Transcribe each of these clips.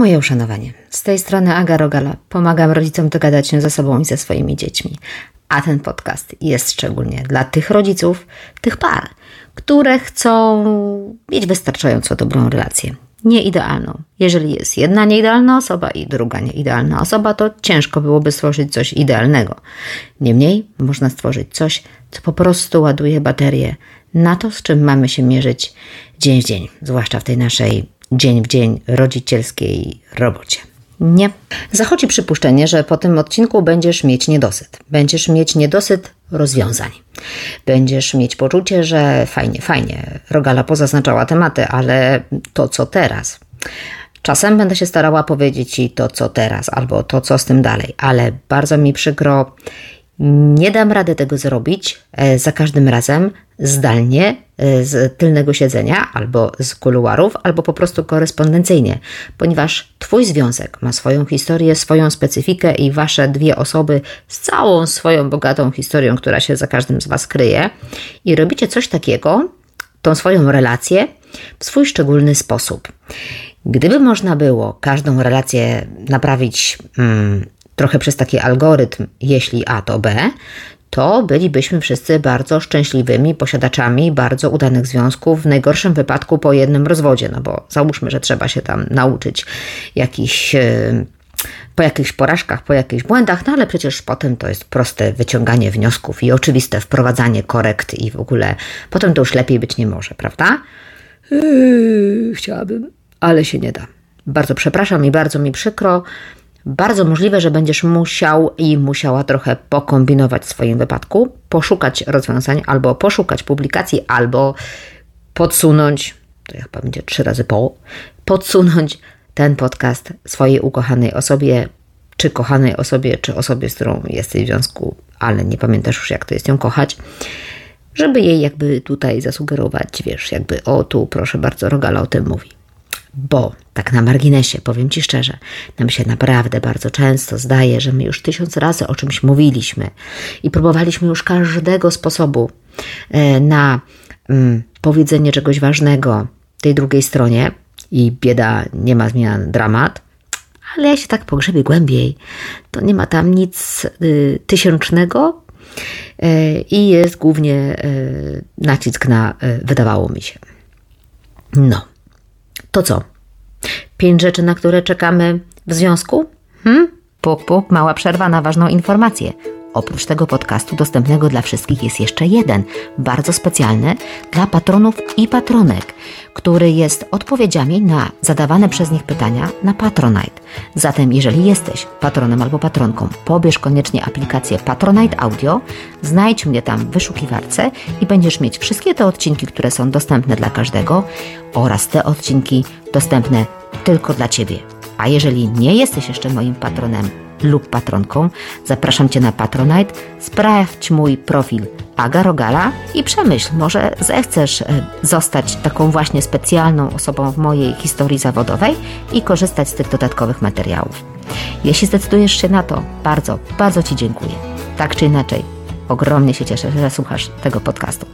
Moje uszanowanie. Z tej strony Aga Rogala. Pomagam rodzicom dogadać się ze sobą i ze swoimi dziećmi. A ten podcast jest szczególnie dla tych rodziców, tych par, które chcą mieć wystarczająco dobrą relację. Nieidealną. Jeżeli jest jedna nieidealna osoba i druga nieidealna osoba, to ciężko byłoby stworzyć coś idealnego. Niemniej można stworzyć coś, co po prostu ładuje baterię na to, z czym mamy się mierzyć dzień w dzień, zwłaszcza w tej naszej dzień w dzień rodzicielskiej robocie. Nie. Zachodzi przypuszczenie, że po tym odcinku będziesz mieć niedosyt. Będziesz mieć niedosyt rozwiązań. Będziesz mieć poczucie, że fajnie, Rogala pozaznaczała tematy, ale to co teraz? Czasem będę się starała powiedzieć Ci to co teraz, albo to co z tym dalej, ale bardzo mi przykro, nie dam rady tego zrobić za każdym razem zdalnie z tylnego siedzenia, albo z kuluarów, albo po prostu korespondencyjnie, ponieważ Twój związek ma swoją historię, swoją specyfikę i Wasze dwie osoby z całą swoją bogatą historią, która się za każdym z Was kryje i robicie coś takiego, tą swoją relację w swój szczególny sposób. Gdyby można było każdą relację naprawić trochę przez taki algorytm, jeśli A to B, to bylibyśmy wszyscy bardzo szczęśliwymi posiadaczami bardzo udanych związków, w najgorszym wypadku po jednym rozwodzie, no bo załóżmy, że trzeba się tam nauczyć po jakichś porażkach, po jakichś błędach, no ale przecież potem to jest proste wyciąganie wniosków i oczywiste wprowadzanie korekt i w ogóle potem to już lepiej być nie może, prawda? Chciałabym, ale się nie da. Bardzo przepraszam i bardzo mi przykro. Bardzo możliwe, że będziesz musiał i musiała trochę pokombinować w swoim wypadku, poszukać rozwiązań, albo poszukać publikacji, albo podsunąć, to chyba będzie 3 razy podsunąć ten podcast swojej ukochanej osobie, czy kochanej osobie, czy osobie, z którą jesteś w związku, ale nie pamiętasz już, jak to jest ją kochać, żeby jej jakby tutaj zasugerować, wiesz, jakby o tu, proszę bardzo, Rogala o tym mówi. Bo tak na marginesie, powiem Ci szczerze, nam się naprawdę bardzo często zdaje, że my już 1000 razy o czymś mówiliśmy i próbowaliśmy już każdego sposobu na powiedzenie czegoś ważnego tej drugiej stronie i bieda, nie ma zmian, dramat, ale ja się tak pogrzebię głębiej, to nie ma tam nic tysięcznego i jest głównie nacisk na wydawało mi się. No. To co? 5 rzeczy, na które czekamy w związku? Puk, mała przerwa na ważną informację. Oprócz tego podcastu dostępnego dla wszystkich jest jeszcze jeden, bardzo specjalny dla patronów i patronek, który jest odpowiedziami na zadawane przez nich pytania na Patronite. Zatem jeżeli jesteś patronem albo patronką, pobierz koniecznie aplikację Patronite Audio, znajdź mnie tam w wyszukiwarce i będziesz mieć wszystkie te odcinki, które są dostępne dla każdego oraz te odcinki dostępne tylko dla Ciebie. A jeżeli nie jesteś jeszcze moim patronem lub patronką, zapraszam Cię na Patronite, sprawdź mój profil Aga Rogala i przemyśl, może zechcesz zostać taką właśnie specjalną osobą w mojej historii zawodowej i korzystać z tych dodatkowych materiałów. Jeśli zdecydujesz się na to, bardzo, bardzo Ci dziękuję. Tak czy inaczej, ogromnie się cieszę, że słuchasz tego podcastu.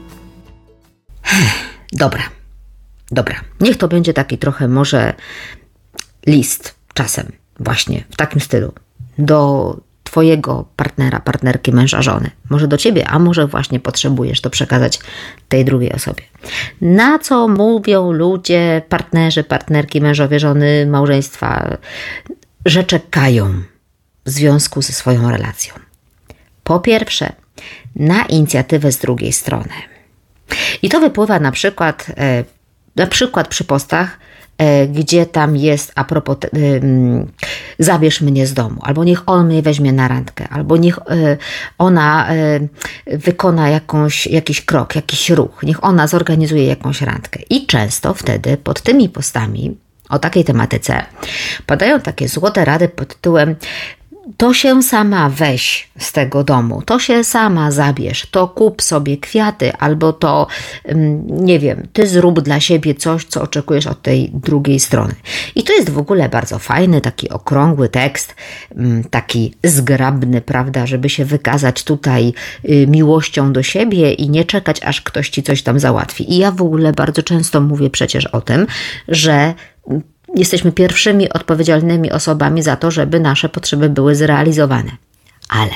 Dobra. Niech to będzie taki trochę może list czasem właśnie w takim stylu do Twojego partnera, partnerki, męża, żony. Może do Ciebie, a może właśnie potrzebujesz to przekazać tej drugiej osobie. Na co mówią ludzie, partnerzy, partnerki, mężowie, żony, małżeństwa, że czekają w związku ze swoją relacją? Po pierwsze, na inicjatywę z drugiej strony. I to wypływa na przykład przy postach, gdzie tam jest a propos zabierz mnie z domu, albo niech on mnie weźmie na randkę, albo niech ona wykona jakiś krok, jakiś ruch, niech ona zorganizuje jakąś randkę. I często wtedy pod tymi postami o takiej tematyce padają takie złote rady pod tytułem to się sama weź z tego domu, to się sama zabierz, to kup sobie kwiaty, albo to, nie wiem, ty zrób dla siebie coś, co oczekujesz od tej drugiej strony. I to jest w ogóle bardzo fajny, taki okrągły tekst, taki zgrabny, prawda, żeby się wykazać tutaj miłością do siebie i nie czekać, aż ktoś ci coś tam załatwi. I ja w ogóle bardzo często mówię przecież o tym, że jesteśmy pierwszymi odpowiedzialnymi osobami za to, żeby nasze potrzeby były zrealizowane. Ale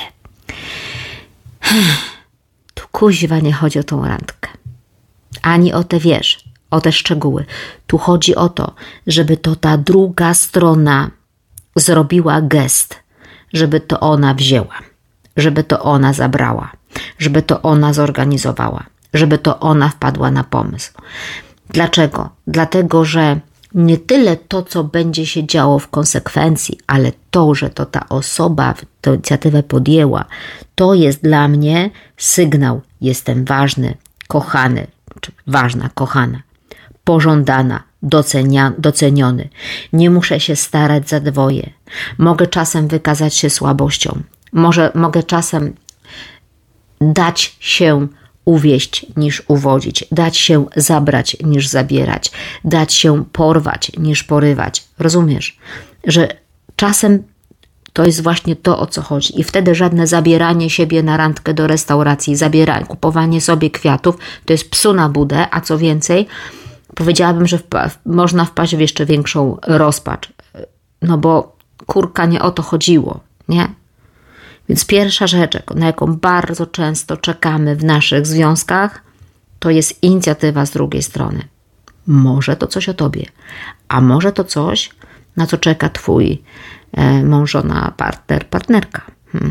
tu kuźwa nie chodzi o tą randkę. Ani o te, o te szczegóły. Tu chodzi o to, żeby to ta druga strona zrobiła gest, żeby to ona wzięła, żeby to ona zabrała, żeby to ona zorganizowała, żeby to ona wpadła na pomysł. Dlaczego? Dlatego, że nie tyle to, co będzie się działo w konsekwencji, ale to, że to ta osoba tę inicjatywę podjęła, to jest dla mnie sygnał. Jestem ważny, kochany, czy ważna, kochana, pożądana, doceniony. Nie muszę się starać za dwoje. Mogę czasem wykazać się słabością. Mogę czasem dać się uwieść niż uwodzić, dać się zabrać niż zabierać, dać się porwać niż porywać. Rozumiesz, że czasem to jest właśnie to, o co chodzi. I wtedy żadne zabieranie siebie na randkę do restauracji, kupowanie sobie kwiatów, to jest psu na budę, a co więcej, powiedziałabym, że można wpaść w jeszcze większą rozpacz. No bo kurka, nie o to chodziło, nie? Więc pierwsza rzecz, na jaką bardzo często czekamy w naszych związkach, to jest inicjatywa z drugiej strony. Może to coś o tobie, a może to coś, na co czeka twój mąż, żona, partner, partnerka.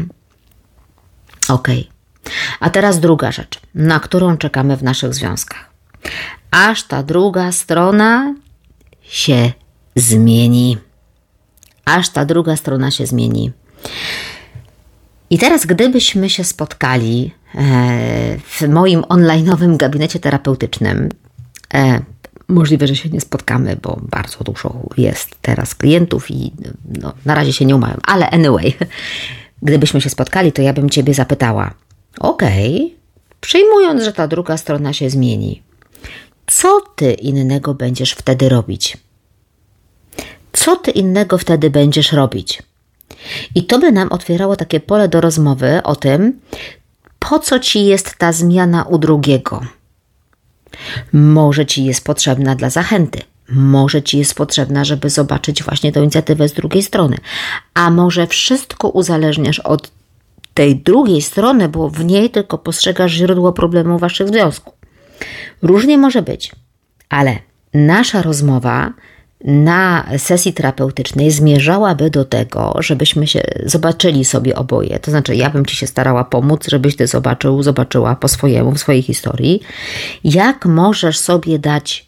Okej. A teraz druga rzecz, na którą czekamy w naszych związkach. Aż ta druga strona się zmieni. Aż ta druga strona się zmieni. I teraz, gdybyśmy się spotkali w moim online'owym gabinecie terapeutycznym, możliwe, że się nie spotkamy, bo bardzo dużo jest teraz klientów i na razie się nie umawiam, ale anyway, gdybyśmy się spotkali, to ja bym Ciebie zapytała, okej, przyjmując, że ta druga strona się zmieni, co Ty innego będziesz wtedy robić? Co Ty innego wtedy będziesz robić? I to by nam otwierało takie pole do rozmowy o tym, po co Ci jest ta zmiana u drugiego. Może Ci jest potrzebna dla zachęty. Może Ci jest potrzebna, żeby zobaczyć właśnie tę inicjatywę z drugiej strony. A może wszystko uzależniasz od tej drugiej strony, bo w niej tylko postrzegasz źródło problemu waszych związków. Różnie może być, ale nasza rozmowa na sesji terapeutycznej zmierzałaby do tego, żebyśmy się zobaczyli sobie oboje. To znaczy, ja bym Ci się starała pomóc, żebyś Ty zobaczyła po swojemu, w swojej historii, jak możesz sobie dać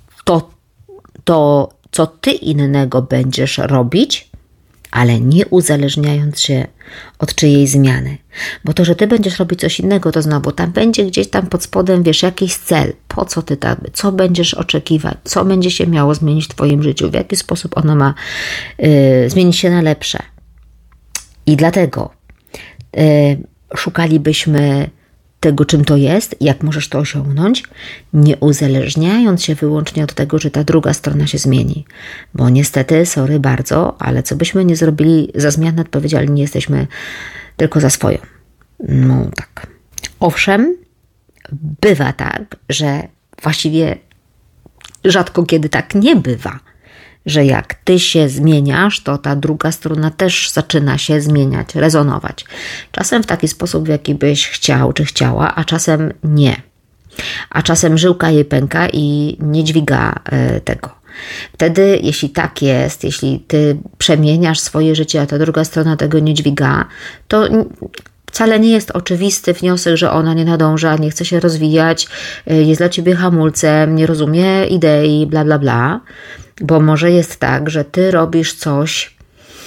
to, co Ty innego będziesz robić, ale nie uzależniając się od czyjej zmiany. Bo to, że Ty będziesz robić coś innego, to znowu tam będzie gdzieś tam pod spodem, wiesz, jakiś cel. Po co Ty tak, co będziesz oczekiwać, co będzie się miało zmienić w Twoim życiu, w jaki sposób ono ma zmienić się na lepsze. I dlatego szukalibyśmy tego, czym to jest, jak możesz to osiągnąć, nie uzależniając się wyłącznie od tego, że ta druga strona się zmieni. Bo niestety, sorry bardzo, ale co byśmy nie zrobili, za zmianę odpowiedzialni jesteśmy tylko za swoją. No tak. Owszem, bywa tak, że właściwie rzadko kiedy tak nie bywa, że jak Ty się zmieniasz, to ta druga strona też zaczyna się zmieniać, rezonować. Czasem w taki sposób, w jaki byś chciał czy chciała, a czasem nie. A czasem żyłka jej pęka i nie dźwiga tego. Wtedy, jeśli tak jest, jeśli Ty przemieniasz swoje życie, a ta druga strona tego nie dźwiga, to wcale nie jest oczywisty wniosek, że ona nie nadąża, nie chce się rozwijać, jest dla Ciebie hamulcem, nie rozumie idei, bla, bla, bla. Bo może jest tak, że Ty robisz coś,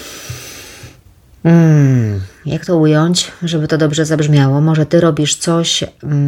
jak to ująć, żeby to dobrze zabrzmiało, może Ty robisz coś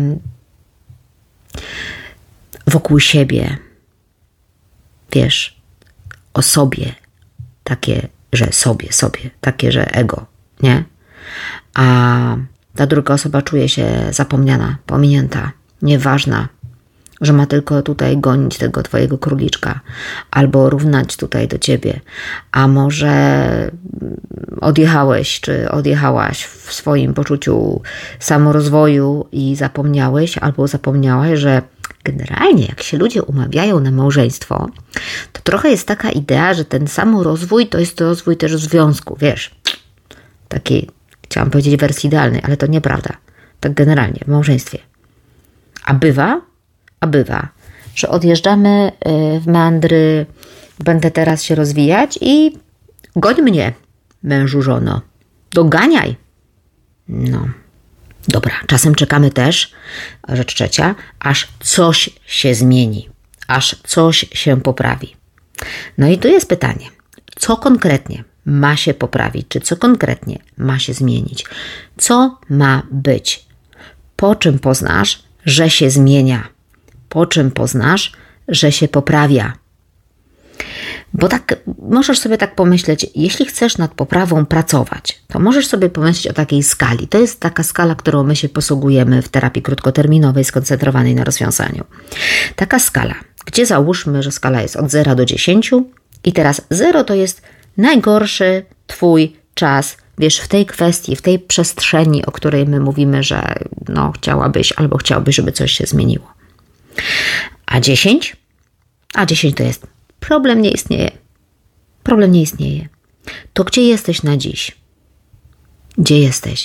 wokół siebie, wiesz, o sobie, takie, że sobie, takie, że ego, nie? A ta druga osoba czuje się zapomniana, pominięta, nieważna, że ma tylko tutaj gonić tego Twojego króliczka albo równać tutaj do Ciebie, a może odjechałeś czy odjechałaś w swoim poczuciu samorozwoju i zapomniałeś albo zapomniałaś, że Generalnie, jak się ludzie umawiają na małżeństwo, to trochę jest taka idea, że ten samorozwój to jest rozwój też w związku, wiesz. Takiej, chciałam powiedzieć wersji idealnej, ale to nieprawda. Tak generalnie, w małżeństwie. A bywa, że odjeżdżamy w meandry, będę teraz się rozwijać i goń mnie, mężu, żono. Doganiaj. No, dobra. Czasem czekamy też, rzecz trzecia, aż coś się zmieni, aż coś się poprawi. No i tu jest pytanie, co konkretnie ma się poprawić, czy co konkretnie ma się zmienić? Co ma być? Po czym poznasz, że się zmienia? Po czym poznasz, że się poprawia? Bo tak, możesz sobie tak pomyśleć, jeśli chcesz nad poprawą pracować, to możesz sobie pomyśleć o takiej skali. To jest taka skala, którą my się posługujemy w terapii krótkoterminowej, skoncentrowanej na rozwiązaniu. Taka skala, gdzie załóżmy, że skala jest od 0 do 10 i teraz 0 to jest najgorszy twój czas, wiesz, w tej kwestii, w tej przestrzeni, o której my mówimy, że no chciałabyś albo chciałbyś, żeby coś się zmieniło. A 10? A 10 to jest problem nie istnieje. Problem nie istnieje. To gdzie jesteś na dziś? Gdzie jesteś?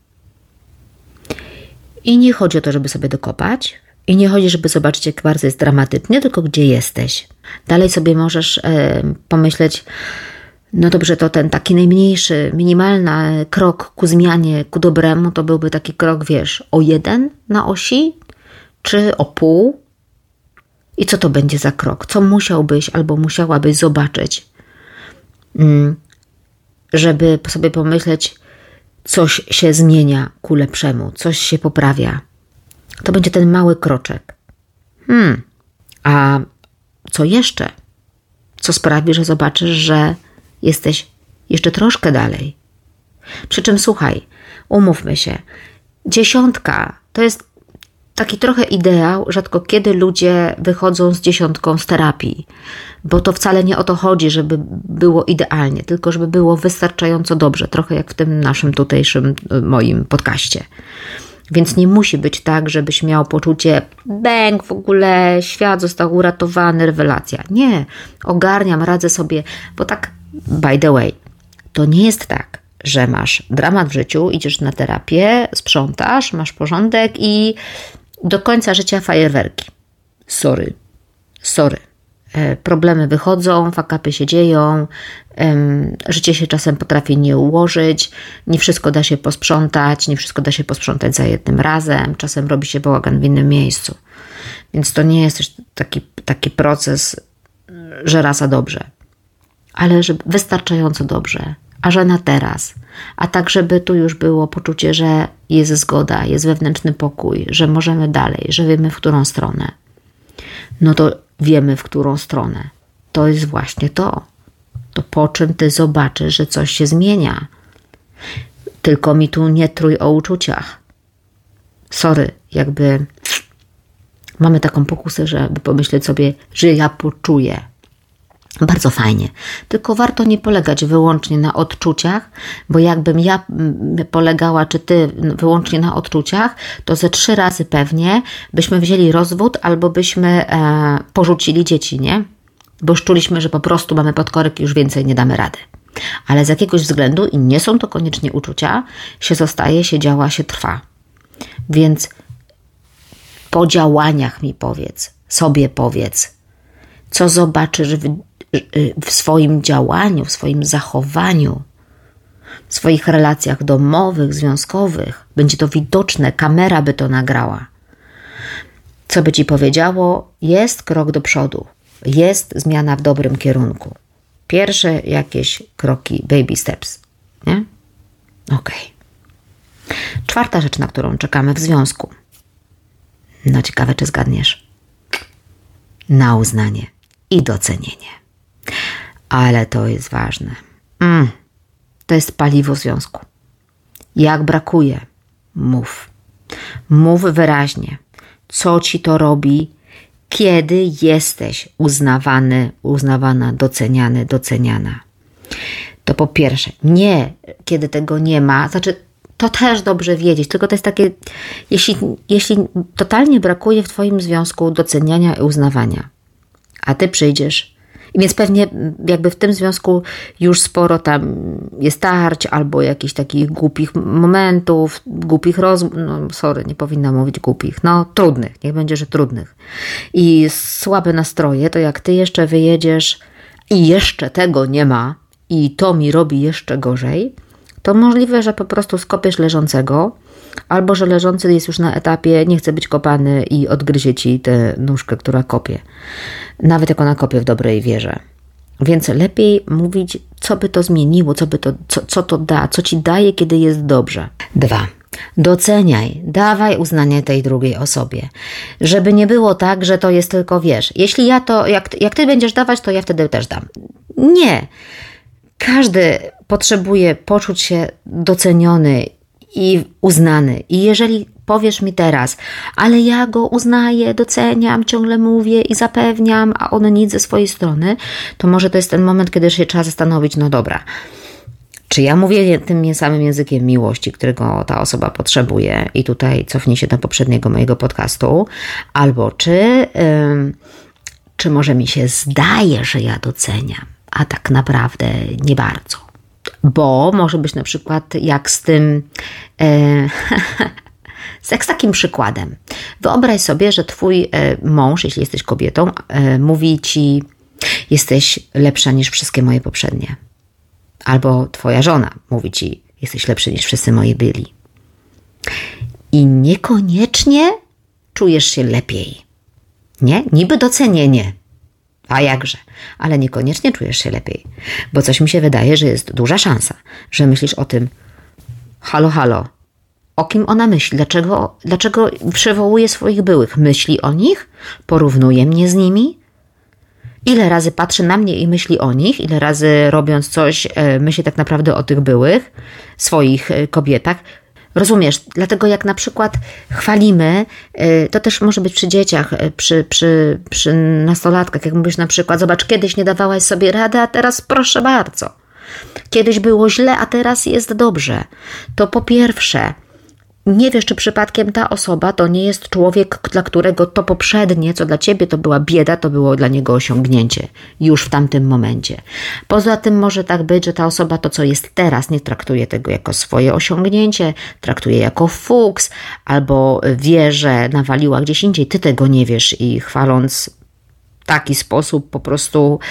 I nie chodzi o to, żeby sobie dokopać. I nie chodzi, żeby zobaczyć, jak bardzo jest dramatycznie, tylko gdzie jesteś. Dalej sobie możesz pomyśleć, no dobrze, to ten taki najmniejszy, minimalny krok ku zmianie, ku dobremu, to byłby taki krok, wiesz, o 1 na osi, czy o pół. I co to będzie za krok? Co musiałbyś albo musiałabyś zobaczyć, żeby sobie pomyśleć, coś się zmienia ku lepszemu, coś się poprawia. To będzie ten mały kroczek. A co jeszcze? Co sprawi, że zobaczysz, że jesteś jeszcze troszkę dalej? Przy czym słuchaj, umówmy się, 10 to jest taki trochę ideał, rzadko kiedy ludzie wychodzą z 10 z terapii, bo to wcale nie o to chodzi, żeby było idealnie, tylko żeby było wystarczająco dobrze, trochę jak w tym naszym tutejszym moim podcaście. Więc nie musi być tak, żebyś miał poczucie, bęk, w ogóle świat został uratowany, rewelacja. Nie, ogarniam, radzę sobie, bo tak, by the way, to nie jest tak, że masz dramat w życiu, idziesz na terapię, sprzątasz, masz porządek i do końca życia fajerwerki. Sorry. Problemy wychodzą, fakapy się dzieją, życie się czasem potrafi nie ułożyć, nie wszystko da się posprzątać, nie wszystko da się posprzątać za jednym razem, czasem robi się bałagan w innym miejscu. Więc to nie jest też taki proces, że raz a dobrze, ale że wystarczająco dobrze, a że na teraz, a tak, żeby tu już było poczucie, że jest zgoda, jest wewnętrzny pokój, że możemy dalej, że wiemy, w którą stronę. No to wiemy, w którą stronę. To jest właśnie to. To po czym ty zobaczysz, że coś się zmienia. Tylko mi tu nie trój o uczuciach. Sorry, jakby mamy taką pokusę, żeby pomyśleć sobie, że ja poczuję. Bardzo fajnie. Tylko warto nie polegać wyłącznie na odczuciach, bo jakbym ja polegała, czy ty wyłącznie na odczuciach, to ze 3 razy pewnie byśmy wzięli rozwód albo byśmy porzucili dzieci, nie? Bo już czuliśmy, że po prostu mamy podkorek i już więcej nie damy rady. Ale z jakiegoś względu, i nie są to koniecznie uczucia, się zostaje, się działa, się trwa. Więc po działaniach mi powiedz, sobie powiedz, co zobaczysz w swoim działaniu, w swoim zachowaniu, w swoich relacjach domowych, związkowych. Będzie to widoczne, kamera by to nagrała. Co by ci powiedziało? Jest krok do przodu, jest zmiana w dobrym kierunku. Pierwsze jakieś kroki, baby steps, nie? Okej. 4. rzecz, na którą czekamy w związku. No ciekawe, czy zgadniesz. Na uznanie i docenienie. Ale to jest ważne. To jest paliwo związku. Jak brakuje, mów. Mów wyraźnie, co ci to robi, kiedy jesteś uznawany, uznawana, doceniany, doceniana. To po pierwsze, nie kiedy tego nie ma, znaczy To też dobrze wiedzieć, tylko to jest takie, jeśli totalnie brakuje w Twoim związku doceniania i uznawania, a Ty przyjdziesz, i więc pewnie jakby w tym związku już sporo tam jest tarć albo jakichś takich głupich momentów, głupich nie powinna mówić głupich, trudnych, niech będzie, że trudnych. I słabe nastroje, to jak Ty jeszcze wyjedziesz i jeszcze tego nie ma i to mi robi jeszcze gorzej, to możliwe, że po prostu skopiesz leżącego, albo że leżący jest już na etapie, nie chce być kopany i odgryzie Ci tę nóżkę, która kopie. Nawet jak ona kopie w dobrej wierze. Więc lepiej mówić, co by to zmieniło, co to da, co Ci daje, kiedy jest dobrze. 2. Doceniaj, dawaj uznanie tej drugiej osobie. Żeby nie było tak, że to jest tylko, jeśli ja to, jak Ty będziesz dawać, to ja wtedy też dam. Nie. Każdy potrzebuje poczuć się doceniony i uznany. I jeżeli powiesz mi teraz, ale ja go uznaję, doceniam, ciągle mówię i zapewniam, a on nic ze swojej strony, to może to jest ten moment, kiedy się trzeba zastanowić, dobra, czy ja mówię tym samym językiem miłości, którego ta osoba potrzebuje, i tutaj cofnij się do poprzedniego mojego podcastu, albo czy może mi się zdaje, że ja doceniam, a tak naprawdę nie bardzo. Bo może być na przykład jak z tym, jak z takim przykładem. Wyobraź sobie, że Twój mąż, jeśli jesteś kobietą, mówi Ci, jesteś lepsza niż wszystkie moje poprzednie. Albo Twoja żona mówi Ci, jesteś lepszy niż wszyscy moi byli. I niekoniecznie czujesz się lepiej. Nie? Niby docenienie. A jakże? Ale niekoniecznie czujesz się lepiej. Bo coś mi się wydaje, że jest duża szansa, że myślisz o tym, halo, o kim ona myśli? Dlaczego przywołuje swoich byłych? Myśli o nich? Porównuje mnie z nimi? Ile razy patrzy na mnie i myśli o nich? Ile razy robiąc coś, myśli tak naprawdę o tych byłych, swoich kobietach? Rozumiesz? Dlatego jak na przykład chwalimy, to też może być przy dzieciach, przy nastolatkach, jak mówisz na przykład, zobacz, kiedyś nie dawałaś sobie rady, a teraz proszę bardzo. Kiedyś było źle, a teraz jest dobrze. To po pierwsze, nie wiesz, czy przypadkiem ta osoba to nie jest człowiek, dla którego to poprzednie, co dla Ciebie to była bieda, to było dla niego osiągnięcie już w tamtym momencie. Poza tym może tak być, że ta osoba to, co jest teraz, nie traktuje tego jako swoje osiągnięcie, traktuje jako fuks, albo wie, że nawaliła gdzieś indziej, Ty tego nie wiesz i chwaląc w taki sposób po prostu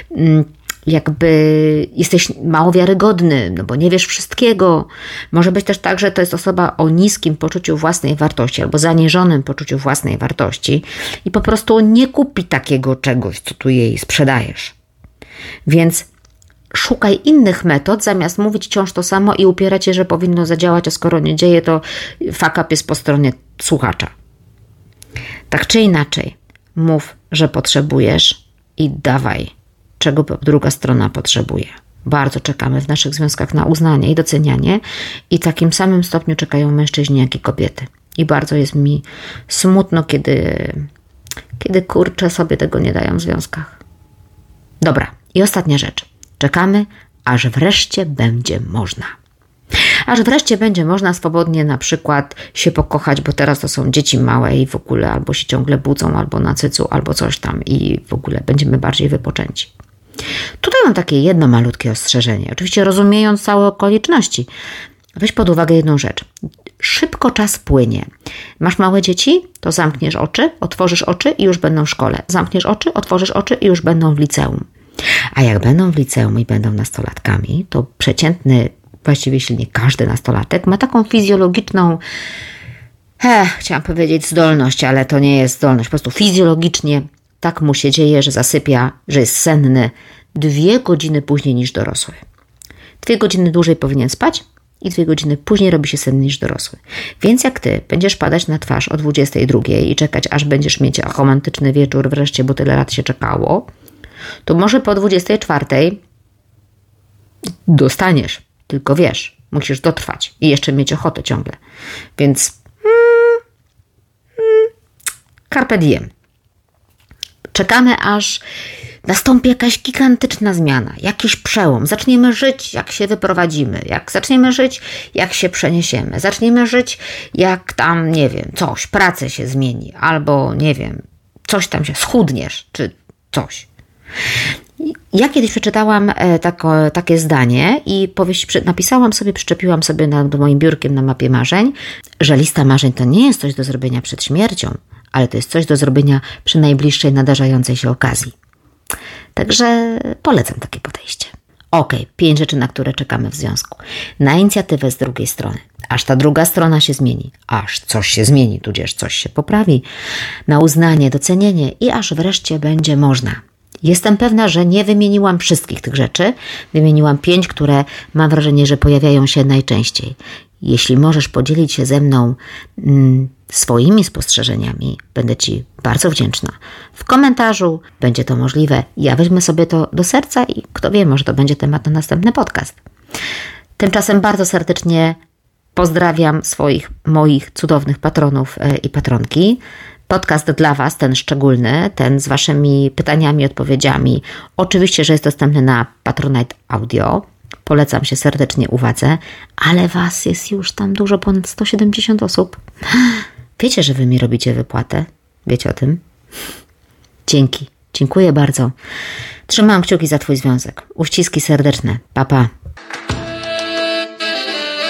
jakby jesteś mało wiarygodny, bo nie wiesz wszystkiego. Może być też tak, że to jest osoba o niskim poczuciu własnej wartości albo zaniżonym poczuciu własnej wartości i po prostu nie kupi takiego czegoś, co tu jej sprzedajesz. Więc szukaj innych metod, zamiast mówić wciąż to samo i upierać się, że powinno zadziałać, a skoro nie dzieje, to fuck up jest po stronie słuchacza. Tak czy inaczej, mów, że potrzebujesz i dawaj, czego druga strona potrzebuje. Bardzo czekamy w naszych związkach na uznanie i docenianie i w takim samym stopniu czekają mężczyźni, jak i kobiety. I bardzo jest mi smutno, kiedy kurczę sobie tego nie dają w związkach. Dobra, i ostatnia rzecz. Czekamy, aż wreszcie będzie można. Aż wreszcie będzie można swobodnie na przykład się pokochać, bo teraz to są dzieci małe i w ogóle albo się ciągle budzą, albo na cycu, albo coś tam i w ogóle będziemy bardziej wypoczęci. Tutaj mam takie jedno malutkie ostrzeżenie. Oczywiście rozumiejąc całe okoliczności, weź pod uwagę jedną rzecz. Szybko czas płynie. Masz małe dzieci? To zamkniesz oczy, otworzysz oczy i już będą w szkole. Zamkniesz oczy, otworzysz oczy i już będą w liceum. A jak będą w liceum i będą nastolatkami, to przeciętny, właściwie jeśli nie każdy nastolatek, ma taką fizjologiczną, chciałam powiedzieć zdolność, ale to nie jest zdolność, po prostu fizjologicznie tak mu się dzieje, że zasypia, że jest senny 2 godziny później niż dorosły. 2 godziny dłużej powinien spać i 2 godziny później robi się senny niż dorosły. Więc jak ty będziesz padać na twarz o 22 i czekać, aż będziesz mieć romantyczny wieczór wreszcie, bo tyle lat się czekało, to może po 24 dostaniesz, tylko wiesz, musisz dotrwać i jeszcze mieć ochotę ciągle. Więc carpe diem. Czekamy, aż nastąpi jakaś gigantyczna zmiana, jakiś przełom. Zaczniemy żyć, jak się wyprowadzimy. Zaczniemy żyć, jak się przeniesiemy. Zaczniemy żyć, jak tam, nie wiem, coś, pracę się zmieni. Albo, nie wiem, coś tam się, schudniesz, czy coś. Ja kiedyś przeczytałam takie zdanie i powieść napisałam sobie, przyczepiłam sobie nad moim biurkiem na mapie marzeń, że lista marzeń to nie jest coś do zrobienia przed śmiercią, ale to jest coś do zrobienia przy najbliższej nadarzającej się okazji. Także polecam takie podejście. 5 rzeczy, na które czekamy w związku. Na inicjatywę z drugiej strony. Aż ta druga strona się zmieni. Aż coś się zmieni, tudzież coś się poprawi. Na uznanie, docenienie i aż wreszcie będzie można. Jestem pewna, że nie wymieniłam wszystkich tych rzeczy. Wymieniłam 5, które mam wrażenie, że pojawiają się najczęściej. Jeśli możesz podzielić się ze mną swoimi spostrzeżeniami, będę Ci bardzo wdzięczna. W komentarzu będzie to możliwe. Ja weźmę sobie to do serca i kto wie, może to będzie temat na następny podcast. Tymczasem bardzo serdecznie pozdrawiam moich cudownych patronów i patronki. Podcast dla Was, ten szczególny, ten z Waszymi pytaniami, odpowiedziami. Oczywiście, że jest dostępny na Patronite Audio. Polecam się serdecznie uwadze, ale Was jest już tam dużo, ponad 170 osób. Wiecie, że Wy mi robicie wypłatę? Wiecie o tym? Dziękuję bardzo. Trzymam kciuki za Twój związek. Uściski serdeczne. Pa, pa.